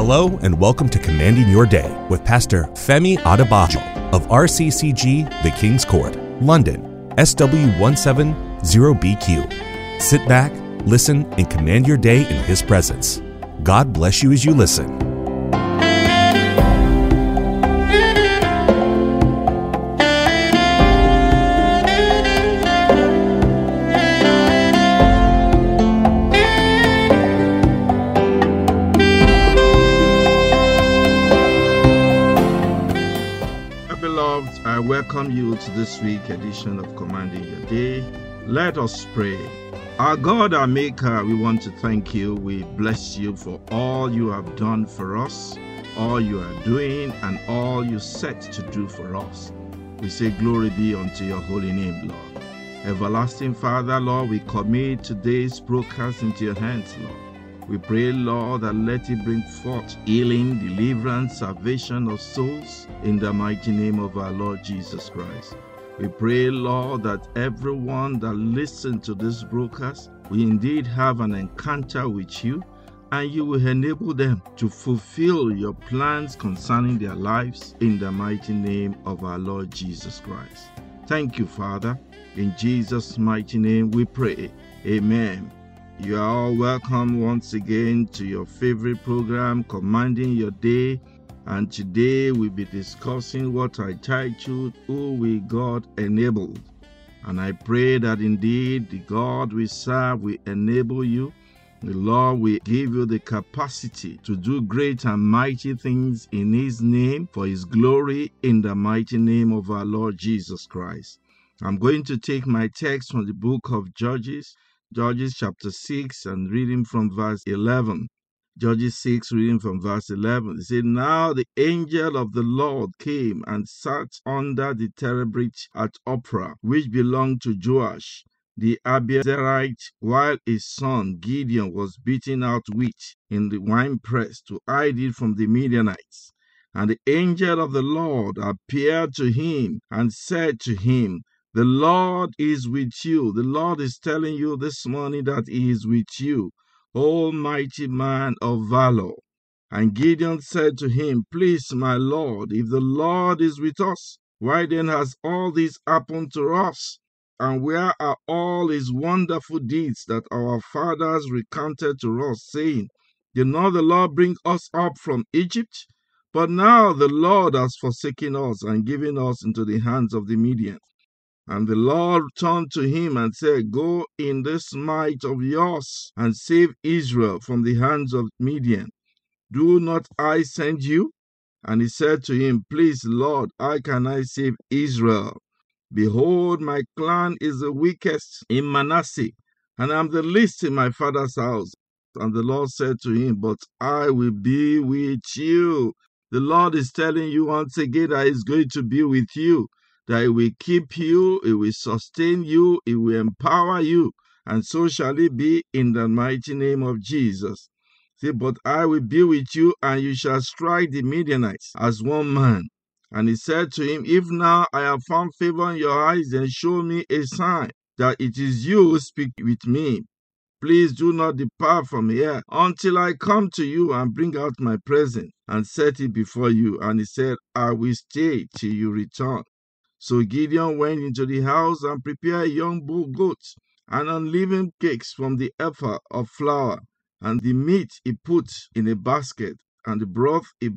Hello and welcome to Commanding Your Day with Pastor Femi Adebajo of RCCG, The King's Court, London, SW170BQ. Sit back, listen, and command your day in His presence. God bless you as you listen. I welcome you to this week's edition of Commanding Your Day. Let us pray. Our God, our Maker, we want to thank you. We bless you for all you have done for us, all you are doing, and all you set to do for us. We say glory be unto your holy name, Lord. Everlasting Father, Lord, we commit today's broadcast into your hands, Lord. We pray, Lord, that let it bring forth healing, deliverance, salvation of souls in the mighty name of our Lord Jesus Christ. We pray, Lord, that everyone that listens to this broadcast will indeed have an encounter with you, and you will enable them to fulfill your plans concerning their lives in the mighty name of our Lord Jesus Christ. Thank you, Father. In Jesus' mighty name we pray. Amen. You are all welcome once again to your favorite program, Commanding Your Day. And today we'll be discussing what I titled, Who Will God Enable? And I pray that indeed the God we serve will enable you. The Lord will give you the capacity to do great and mighty things in His name for His glory in the mighty name of our Lord Jesus Christ. I'm going to take my text from the book of Judges chapter 6 and reading from verse 11. Judges 6 reading from verse 11. It said, Now the angel of the Lord came and sat under the terebinth at Ophrah, which belonged to Joash the Abiezerite, while his son Gideon was beating out wheat in the winepress to hide it from the Midianites. And the angel of the Lord appeared to him and said to him, The Lord is with you. The Lord is telling you this morning that He is with you, O mighty man of valor. And Gideon said to him, Please, my Lord, if the Lord is with us, why then has all this happened to us? And where are all His wonderful deeds that our fathers recounted to us, saying, Did not the Lord bring us up from Egypt? But now the Lord has forsaken us and given us into the hands of the Midianites. And the Lord turned to him and said, Go in this might of yours and save Israel from the hands of Midian. Do not I send you? And he said to him, Please, Lord, how can I save Israel? Behold, my clan is the weakest in Manasseh, and I am the least in my father's house. And the Lord said to him, But I will be with you. The Lord is telling you once again that He is going to be with you, that He will keep you, He will sustain you, He will empower you, and so shall it be in the mighty name of Jesus. See, but I will be with you, and you shall strike the Midianites as one man. And he said to him, If now I have found favor in your eyes, then show me a sign that it is you who speak with me. Please do not depart from here until I come to you and bring out my present and set it before you. And he said, I will stay till you return. So Gideon went into the house and prepared a young bull goat and unleavened cakes from the ephah of flour, and the meat he put in a basket, and the broth he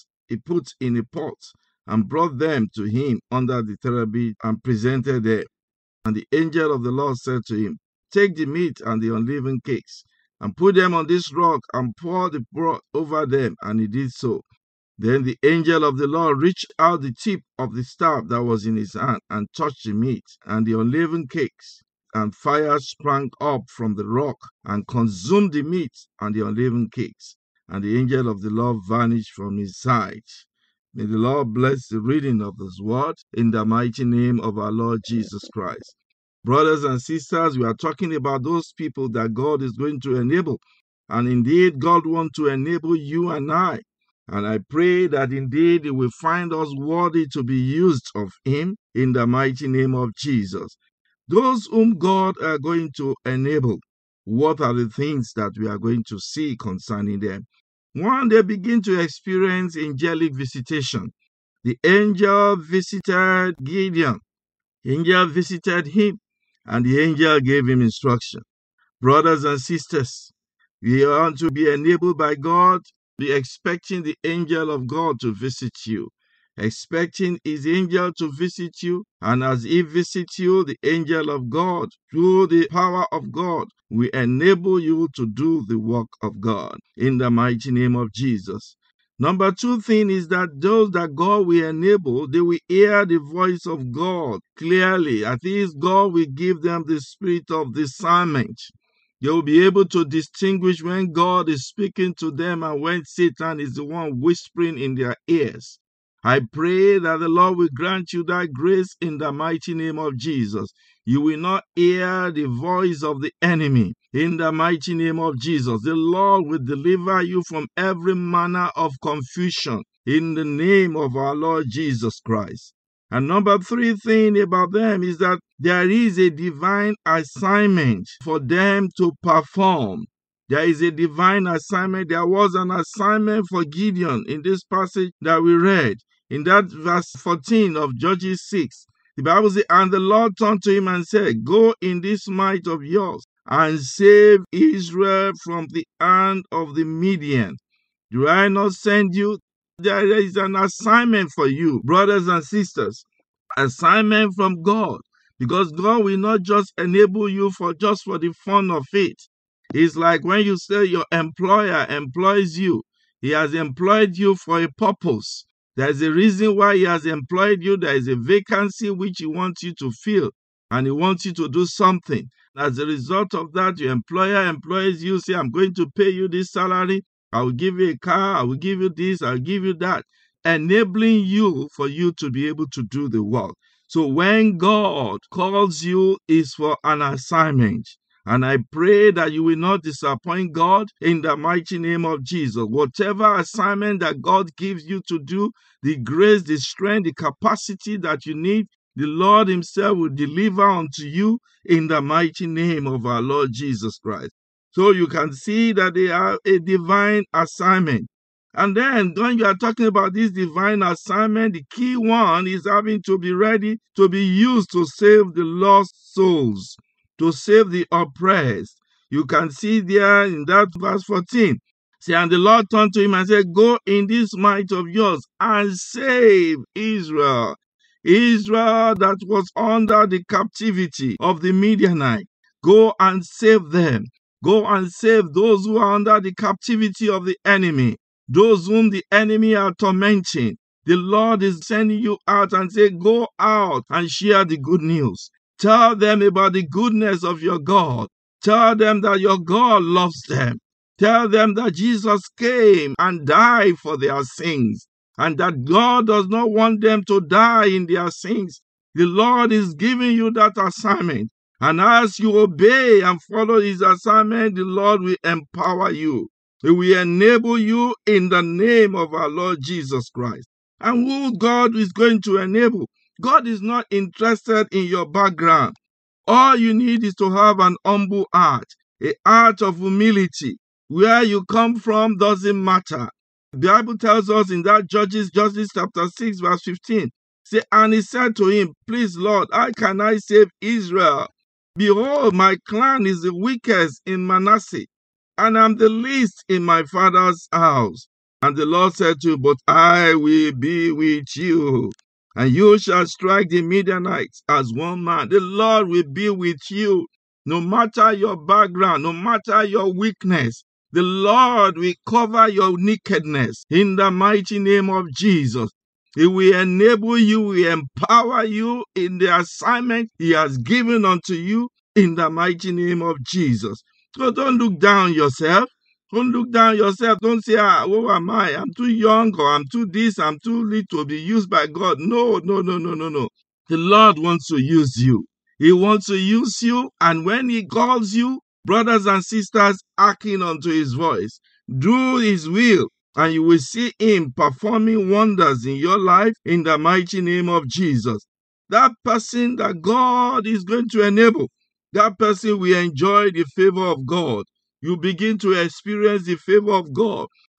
put in a pot, and brought them to him under the terebinth and presented them. And the angel of the Lord said to him, Take the meat and the unleavened cakes, and put them on this rock, and pour the broth over them. And he did so. Then the angel of the Lord reached out the tip of the staff that was in his hand, and touched the meat and the unleavened cakes. And fire sprang up from the rock, and consumed the meat and the unleavened cakes. And the angel of the Lord vanished from his sight. May the Lord bless the reading of His word in the mighty name of our Lord Jesus Christ. Brothers and sisters, we are talking about those people that God is going to enable. And indeed, God wants to enable you and I. And I pray that indeed He will find us worthy to be used of Him in the mighty name of Jesus. Those whom God are going to enable, what are the things that we are going to see concerning them? One, they begin to experience angelic visitation. The angel visited Gideon. The angel visited him, and the angel gave him instruction. Brothers and sisters, we want to be enabled by God, be expecting the angel of God to visit you, expecting his angel to visit you, and as he visits you, the angel of God, through the power of God, will enable you to do the work of God in the mighty name of Jesus. Number two thing is that those that God will enable, they will hear the voice of God clearly. At least God will give them the spirit of discernment. They will be able to distinguish when God is speaking to them and when Satan is the one whispering in their ears. I pray that the Lord will grant you that grace in the mighty name of Jesus. You will not hear the voice of the enemy in the mighty name of Jesus. The Lord will deliver you from every manner of confusion in the name of our Lord Jesus Christ. And number three thing about them is that there is a divine assignment for them to perform. There is a divine assignment. There was an assignment for Gideon in this passage that we read. In that verse 14 of Judges 6, the Bible says, and the Lord turned to him and said, go in this might of yours and save Israel from the hand of the Midian. Do I not send you? There is an assignment for you, brothers and sisters. Assignment from God. Because God will not just enable you for the fun of it. It's like when you say your employer employs you. He has employed you for a purpose. There's a reason why he has employed you. There is a vacancy which he wants you to fill. And he wants you to do something. As a result of that, your employer employs you. Say, I'm going to pay you this salary. I will give you a car, I will give you this, I'll give you that, enabling you for you to be able to do the work. So when God calls you, is for an assignment. And I pray that you will not disappoint God in the mighty name of Jesus. Whatever assignment that God gives you to do, the grace, the strength, the capacity that you need, the Lord himself will deliver unto you in the mighty name of our Lord Jesus Christ. So you can see that they are a divine assignment. And then when you are talking about this divine assignment, the key one is having to be ready to be used to save the lost souls, to save the oppressed. You can see there in that verse 14. See, and the Lord turned to him and said, go in this might of yours and save Israel. Israel that was under the captivity of the Midianite. Go and save them. Go and save those who are under the captivity of the enemy, those whom the enemy are tormenting. The Lord is sending you out and say, go out and share the good news. Tell them about the goodness of your God. Tell them that your God loves them. Tell them that Jesus came and died for their sins, and that God does not want them to die in their sins. The Lord is giving you that assignment. And as you obey and follow his assignment, the Lord will empower you. He will enable you in the name of our Lord Jesus Christ. And who God is going to enable? God is not interested in your background. All you need is to have an humble heart, a heart of humility. Where you come from doesn't matter. The Bible tells us in that Judges chapter 6, verse 15, say, and he said to him, please, Lord, how can I save Israel? Behold, my clan is the weakest in Manasseh, and I'm the least in my father's house. And the Lord said to him, but I will be with you, and you shall strike the Midianites as one man. The Lord will be with you, no matter your background, no matter your weakness. The Lord will cover your nakedness in the mighty name of Jesus. He will enable you, will empower you in the assignment he has given unto you in the mighty name of Jesus. So don't look down yourself. Don't look down yourself. Don't say, who am I? I'm too young, or I'm too this, I'm too little to be used by God. No. The Lord wants to use you. He wants to use you, and when he calls you, brothers and sisters, hearken unto his voice. Do his will, and you will see him performing wonders in your life in the mighty name of Jesus. That person that God is going to enable, that person will enjoy the favor of God. You begin to experience the favor of God,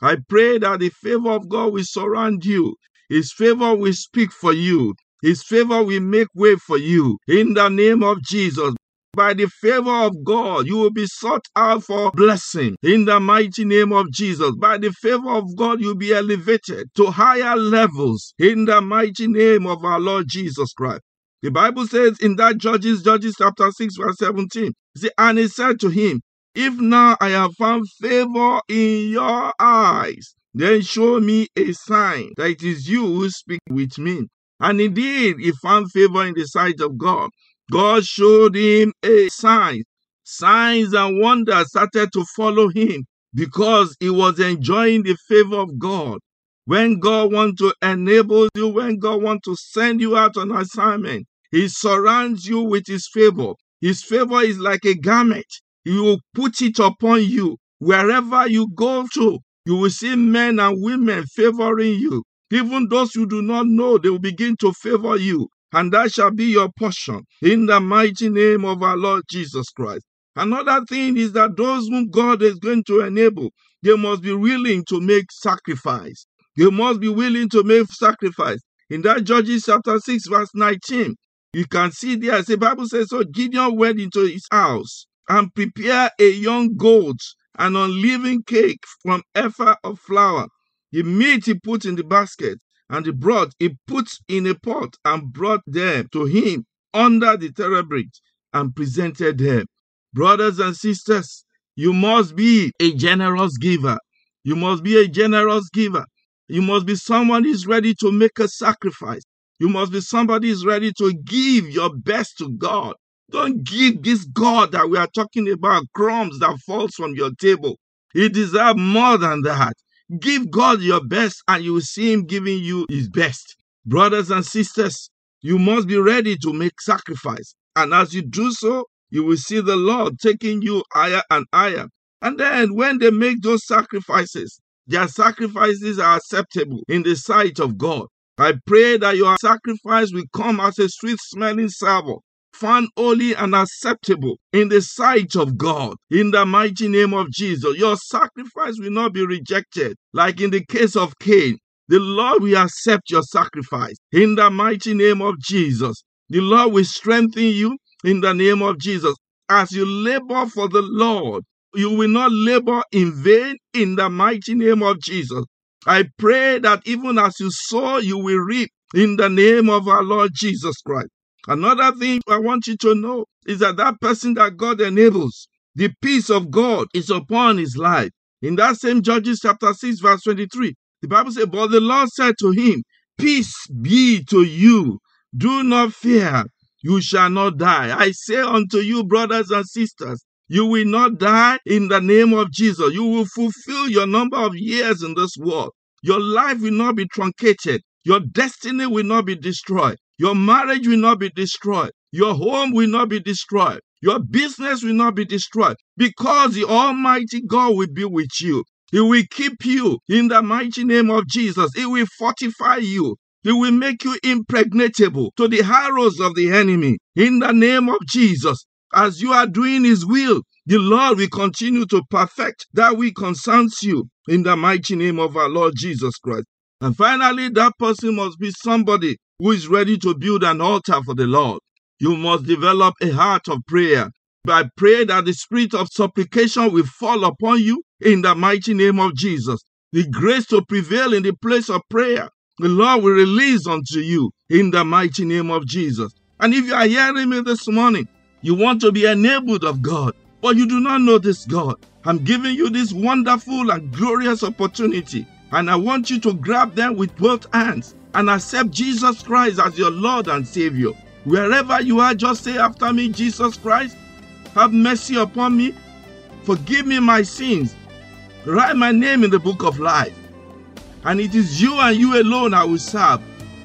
I pray that the favor of God will surround you. His favor will speak for you. His favor will make way for you. In the name of Jesus. By the favor of God, you will be sought out for blessing. In the mighty name of Jesus. By the favor of God, you'll be elevated to higher levels. In the mighty name of our Lord Jesus Christ. The Bible says in that Judges chapter 6 verse 17, and he said to him, if now I have found favor in your eyes, then show me a sign that it is you who speak with me. And indeed, he found favor in the sight of God. God showed him a sign. Signs and wonders started to follow him because he was enjoying the favor of God. When God wants to enable you, when God wants to send you out on assignment, he surrounds you with his favor. His favor is like a garment. He will put it upon you. Wherever you go to, you will see men and women favoring you. Even those you do not know, they will begin to favor you. And that shall be your portion in the mighty name of our Lord Jesus Christ. Another thing is that those whom God is going to enable, they must be willing to make sacrifice. They must be willing to make sacrifice. In that Judges chapter 6 verse 19, you can see there, the Bible says, so Gideon went into his house and prepared a young goat and unleavened cake from ephah of flour. The meat he put in the basket, and the broth he put in a pot and brought them to him under the terebinth and presented them. Brothers and sisters, you must be a generous giver. You must be a generous giver. You must be someone who is ready to make a sacrifice. You must be somebody who is ready to give your best to God. Don't give this God that we are talking about crumbs that falls from your table. He deserves more than that. Give God your best and you will see him giving you his best. Brothers and sisters, you must be ready to make sacrifice. And as you do so, you will see the Lord taking you higher and higher. And then when they make those sacrifices, their sacrifices are acceptable in the sight of God. I pray that your sacrifice will come as a sweet-smelling savour, found holy and acceptable in the sight of God. In the mighty name of Jesus, your sacrifice will not be rejected. Like in the case of Cain, the Lord will accept your sacrifice. In the mighty name of Jesus, the Lord will strengthen you in the name of Jesus. As you labor for the Lord, you will not labor in vain in the mighty name of Jesus. I pray that even as you sow, you will reap in the name of our Lord Jesus Christ. Another thing I want you to know is that that person that God enables, the peace of God is upon his life. In that same Judges chapter 6 verse 23, the Bible says, but the Lord said to him, peace be to you. Do not fear. You shall not die. I say unto you, brothers and sisters, you will not die in the name of Jesus. You will fulfill your number of years in this world. Your life will not be truncated. Your destiny will not be destroyed. Your marriage will not be destroyed. Your home will not be destroyed. Your business will not be destroyed because the Almighty God will be with you. He will keep you in the mighty name of Jesus. He will fortify you. He will make you impregnable to the arrows of the enemy in the name of Jesus. As you are doing his will, the Lord will continue to perfect that which concerns you in the mighty name of our Lord Jesus Christ. And finally, that person must be somebody who is ready to build an altar for the Lord. You must develop a heart of prayer. I pray that the spirit of supplication will fall upon you in the mighty name of Jesus. The grace to prevail in the place of prayer, the Lord will release unto you in the mighty name of Jesus. And if you are hearing me this morning, you want to be enabled of God, but you do not know this God, I'm giving you this wonderful and glorious opportunity, and I want you to grab them with both hands and accept Jesus Christ as your Lord and Savior. Wherever you are, just say after me, Jesus Christ, have mercy upon me, forgive me my sins, write my name in the book of life, and it is you and you alone I will serve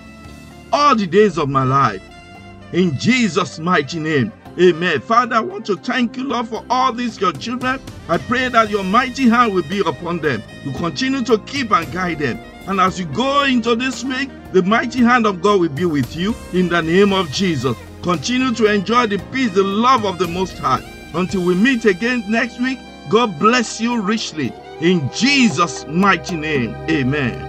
all the days of my life. In Jesus' mighty name, amen. Father, I want to thank you, Lord, for all these your children. I pray that your mighty hand will be upon them. You continue to keep and guide them. And as you go into this week, the mighty hand of God will be with you in the name of Jesus. Continue to enjoy the peace, the love of the Most High. Until we meet again next week, God bless you richly In Jesus' mighty name, amen.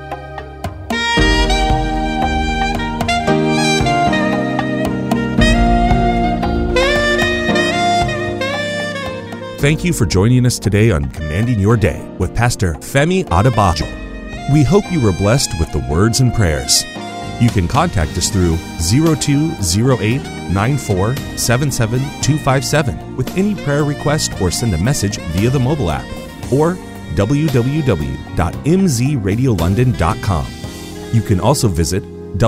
Thank you for joining us today on Commanding Your Day with Pastor Femi Adebajo. We hope you were blessed with the words and prayers. You can contact us through 0208-9477-257 with any prayer request or send a message via the mobile app or www.mzradiolondon.com. You can also visit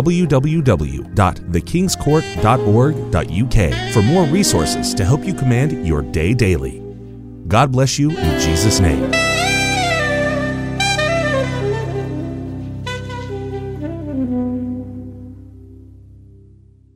www.thekingscourt.org.uk for more resources to help you command your day daily. God bless you in Jesus' name.